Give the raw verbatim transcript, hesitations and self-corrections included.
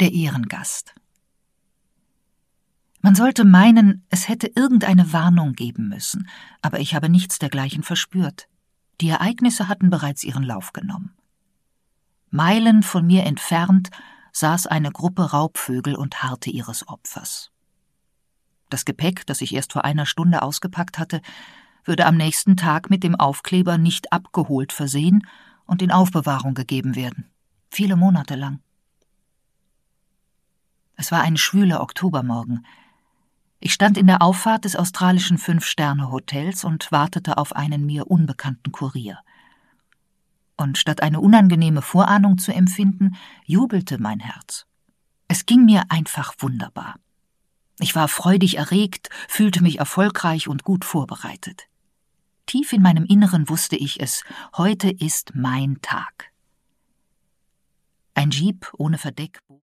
Der Ehrengast. Man sollte meinen, es hätte irgendeine Warnung geben müssen, aber ich habe nichts dergleichen verspürt. Die Ereignisse hatten bereits ihren Lauf genommen. Meilen von mir entfernt saß eine Gruppe Raubvögel und harrte ihres Opfers. Das Gepäck, das ich erst vor einer Stunde ausgepackt hatte, würde am nächsten Tag mit dem Aufkleber nicht abgeholt versehen und in Aufbewahrung gegeben werden. Viele Monate lang. Es war ein schwüler Oktobermorgen. Ich stand in der Auffahrt des australischen Fünf-Sterne-Hotels und wartete auf einen mir unbekannten Kurier. Und statt eine unangenehme Vorahnung zu empfinden, jubelte mein Herz. Es ging mir einfach wunderbar. Ich war freudig erregt, fühlte mich erfolgreich und gut vorbereitet. Tief in meinem Inneren wusste ich es, heute ist mein Tag. Ein Jeep ohne Verdeck